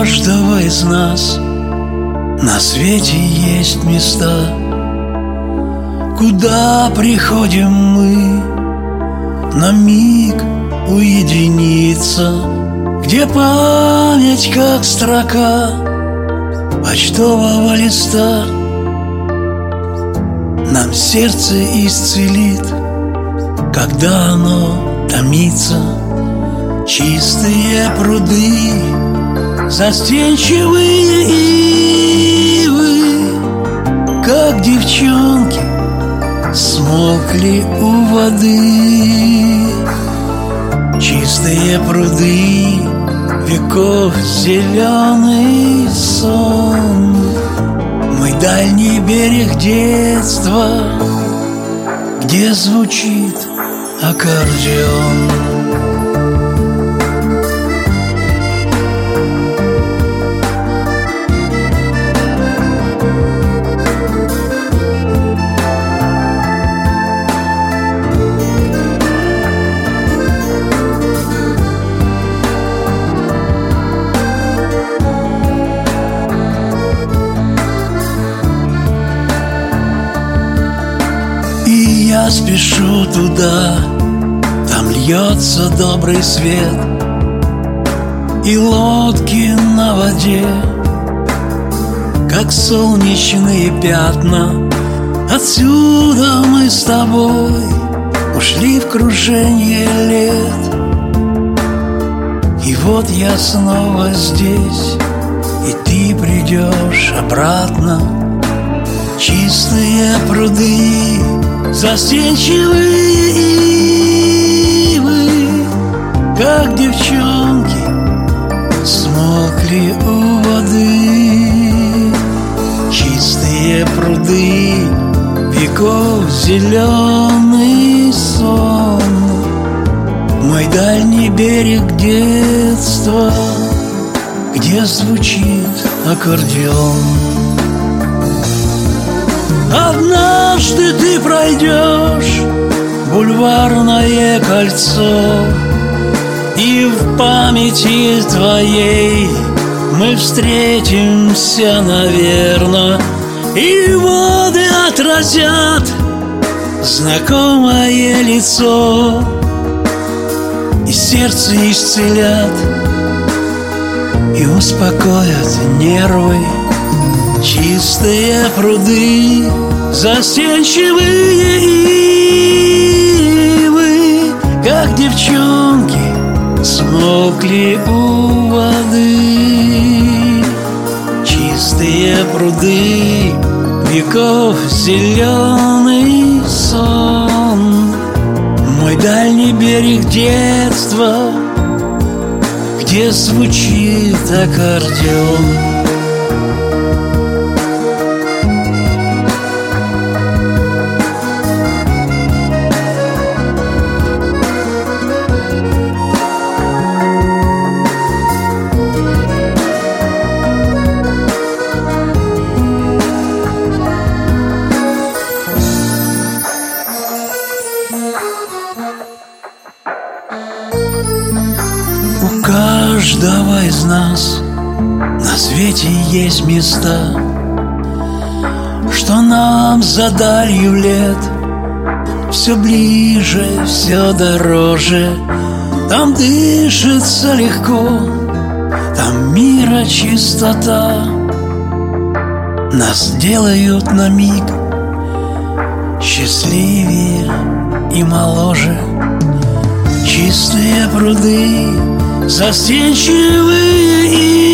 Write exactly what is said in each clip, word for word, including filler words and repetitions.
каждого из нас на свете есть места, куда приходим мы на миг уединиться, где память, как строка почтового листа, нам сердце исцелит, когда оно томится. Чистые пруды, застенчивые ивы, как девчонки, смолкли у воды. Чистые пруды, веков зеленый сон, мой дальний берег детства, где звучит аккордеон. Я спешу туда, там льется добрый свет, и лодки на воде, как солнечные пятна. Отсюда мы с тобой ушли в кружение лет, и вот я снова здесь, и ты придешь обратно. Чистые пруды, застенчивые ивы, как девчонки, смолкли у воды. Чистые пруды, веков зеленый сон, мой дальний берег детства, где звучит аккордеон. Однажды ты пройдешь бульварное кольцо, и в памяти твоей мы встретимся, наверно, и воды отразят знакомое лицо, и сердце исцелят, и успокоят нервы. Чистые пруды, застенчивые ивы, как девчонки, смолкли у воды. Чистые пруды, веков зеленый сон, мой дальний берег детства, где звучит аккордеон. У каждого из нас на свете есть места, что нам за далью лет все ближе, все дороже. Там дышится легко, там мира чистота. Нас делают на миг счастливее и моложе. Чистые пруды, застенчивые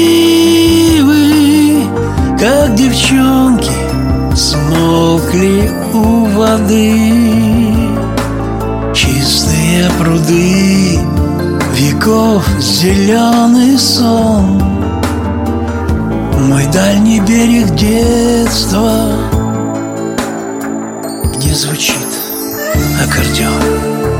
ивы, как девчонки, смолкли у воды. Чистые пруды, веков зеленый сон, мой дальний берег детства, где звучит аккордеон.